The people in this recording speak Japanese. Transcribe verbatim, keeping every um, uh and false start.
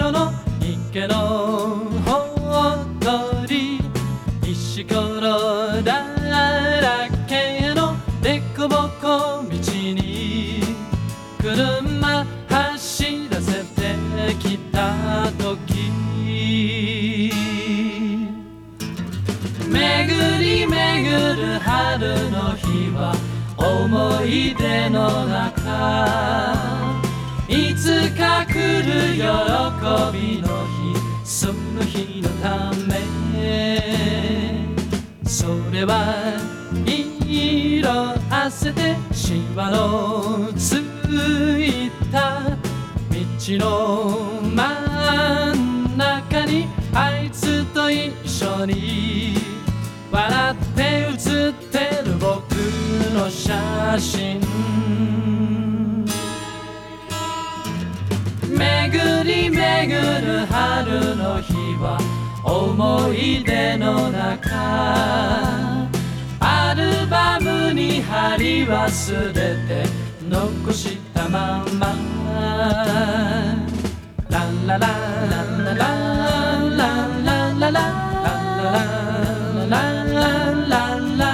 所の池のほとり、石ころだらけのでこぼこ道に車走らせてきた時、巡り巡る春の日は思い出の中、いつか来る喜びの日、その日のため、それは色あせてシワのついた道の真ん中にあいつと一緒に笑って写ってる僕の写真、巡り巡る春の日は思い出の中、アルバムに貼り忘れて残したまま、ラララララララララララララララララ